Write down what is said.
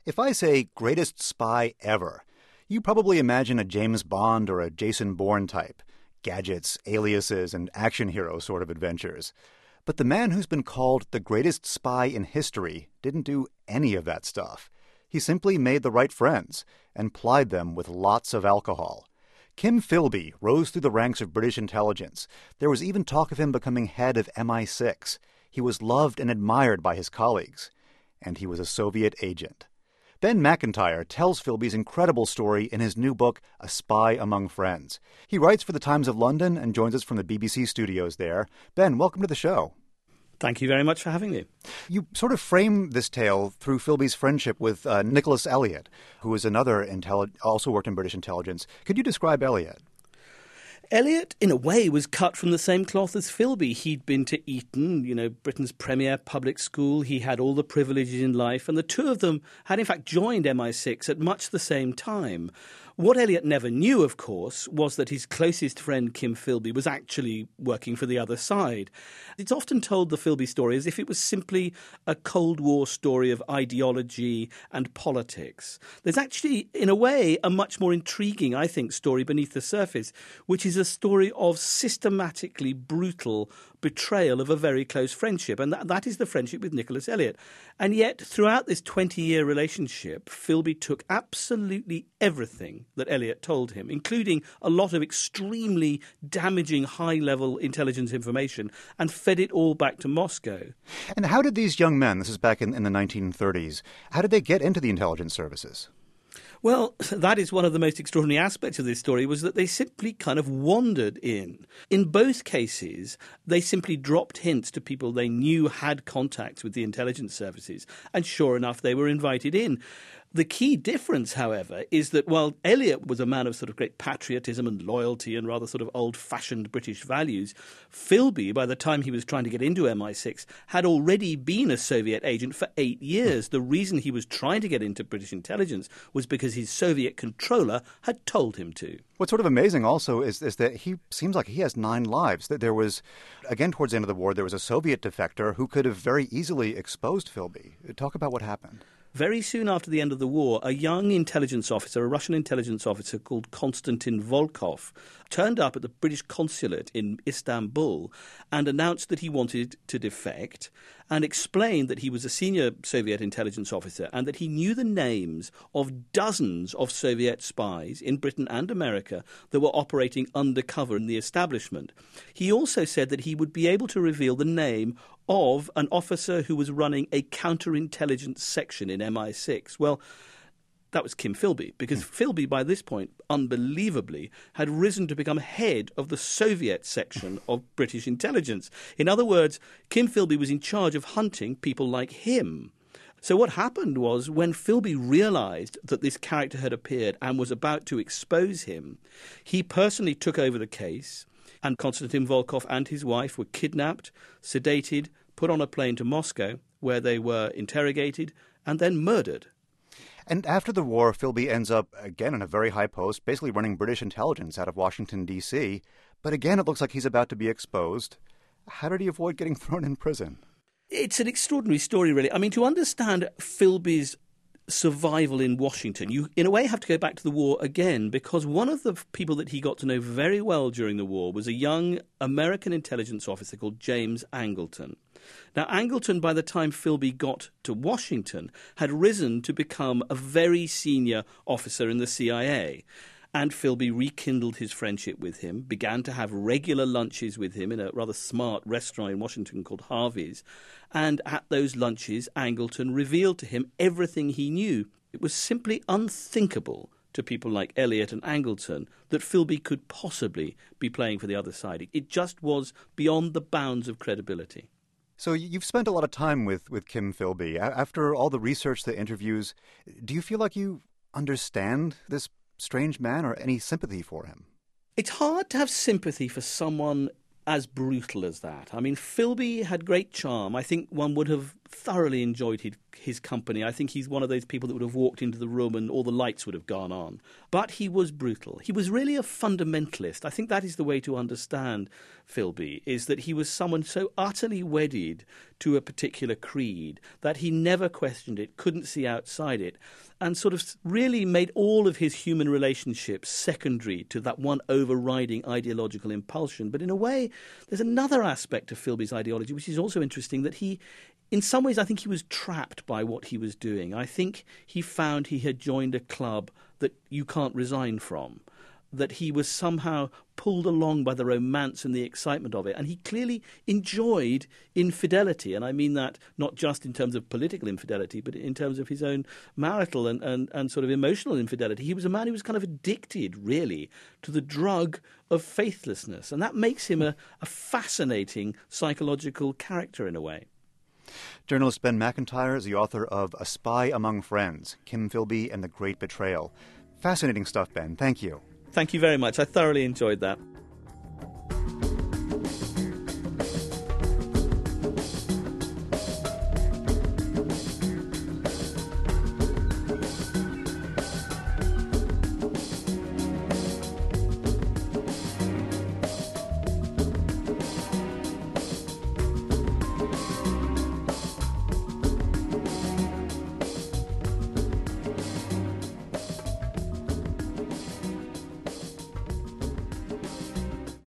If I say greatest spy ever, you probably imagine a James Bond or a Jason Bourne type. Gadgets, aliases, and action hero sort of adventures. But the man who's been called the greatest spy in history didn't do any of that stuff. He simply made the right friends and plied them with lots of alcohol. Kim Philby rose through the ranks of British intelligence. There was even talk of him becoming head of MI6. He was loved and admired by his colleagues. And he was a Soviet agent. Ben Macintyre tells Philby's incredible story in his new book, A Spy Among Friends. He writes for the Times of London and joins us from the BBC studios there. Ben, welcome to the show. Thank you very much for having me. You sort of frame this tale through Philby's friendship with Nicholas Elliott, who was another also worked in British intelligence. Could you describe Elliott? Elliott, in a way, was cut from the same cloth as Philby. He'd been to Eton, Britain's premier public school. He had all the privileges in life, and the two of them had, in fact, joined MI6 at much the same time. What Elliott never knew, of course, was that his closest friend, Kim Philby, was actually working for the other side. It's often told, the Philby story, as if it was simply a Cold War story of ideology and politics. There's actually, in a way, a much more intriguing, I think, story beneath the surface, which is a story of systematically brutal betrayal of a very close friendship, and that is the friendship with Nicholas Elliott. And yet, throughout this 20-year relationship, Philby took absolutely everything that Elliott told him, including a lot of extremely damaging high-level intelligence information, and fed it all back to Moscow. And how did these young men, this is back in the 1930s, how did they get into the intelligence services? Well, that is one of the most extraordinary aspects of this story, was that they simply kind of wandered in. In both cases, they simply dropped hints to people they knew had contacts with the intelligence services, and sure enough, they were invited in. The key difference, however, is that while Elliott was a man of sort of great patriotism and loyalty and rather sort of old-fashioned British values, Philby, by the time he was trying to get into MI6, had already been a Soviet agent for 8 years. The reason he was trying to get into British intelligence was because his Soviet controller had told him to. What's sort of amazing also is that he seems like he has 9 lives. That there was, again, towards the end of the war, there was a Soviet defector who could have very easily exposed Philby. Talk about what happened. Very soon after the end of the war, a young intelligence officer, a Russian intelligence officer called Konstantin Volkov, turned up at the British consulate in Istanbul and announced that he wanted to defect, and explained that he was a senior Soviet intelligence officer and that he knew the names of dozens of Soviet spies in Britain and America that were operating undercover in the establishment. He also said that he would be able to reveal the name of an officer who was running a counterintelligence section in MI6. Well, that was Kim Philby, because Philby, by this point, unbelievably, had risen to become head of the Soviet section of British intelligence. In other words, Kim Philby was in charge of hunting people like him. So what happened was, when Philby realized that this character had appeared and was about to expose him, he personally took over the case, and Konstantin Volkov and his wife were kidnapped, sedated, put on a plane to Moscow, where they were interrogated and then murdered. And after the war, Philby ends up, again, in a very high post, basically running British intelligence out of Washington, D.C. But again, it looks like he's about to be exposed. How did he avoid getting thrown in prison? It's an extraordinary story, really. I mean, to understand Philby's survival in Washington, you, in a way, have to go back to the war again, because one of the people that he got to know very well during the war was a young American intelligence officer called James Angleton. Now, Angleton, by the time Philby got to Washington, had risen to become a very senior officer in the CIA. And Philby rekindled his friendship with him, began to have regular lunches with him in a rather smart restaurant in Washington called Harvey's. And at those lunches, Angleton revealed to him everything he knew. It was simply unthinkable to people like Elliott and Angleton that Philby could possibly be playing for the other side. It just was beyond the bounds of credibility. So you've spent a lot of time with Kim Philby. After all the research, the interviews, do you feel like you understand this strange man or any sympathy for him? It's hard to have sympathy for someone as brutal as that. I mean, Philby had great charm. I think one would have thoroughly enjoyed his company. I think he's one of those people that would have walked into the room and all the lights would have gone on. But he was brutal. He was really a fundamentalist. I think that is the way to understand Philby, is that he was someone so utterly wedded to a particular creed that he never questioned it, couldn't see outside it, and sort of really made all of his human relationships secondary to that one overriding ideological impulsion. But in a way, there's another aspect of Philby's ideology which is also interesting, that he, in some ways, I think he was trapped by what he was doing. I think he found he had joined a club that you can't resign from, that he was somehow pulled along by the romance and the excitement of it. And he clearly enjoyed infidelity. And I mean that not just in terms of political infidelity, but in terms of his own marital and sort of emotional infidelity. He was a man who was kind of addicted, really, to the drug of faithlessness. And that makes him a fascinating psychological character in a way. Journalist Ben Macintyre is the author of A Spy Among Friends, Kim Philby and the Great Betrayal. Fascinating stuff, Ben. Thank you. Thank you very much. I thoroughly enjoyed that.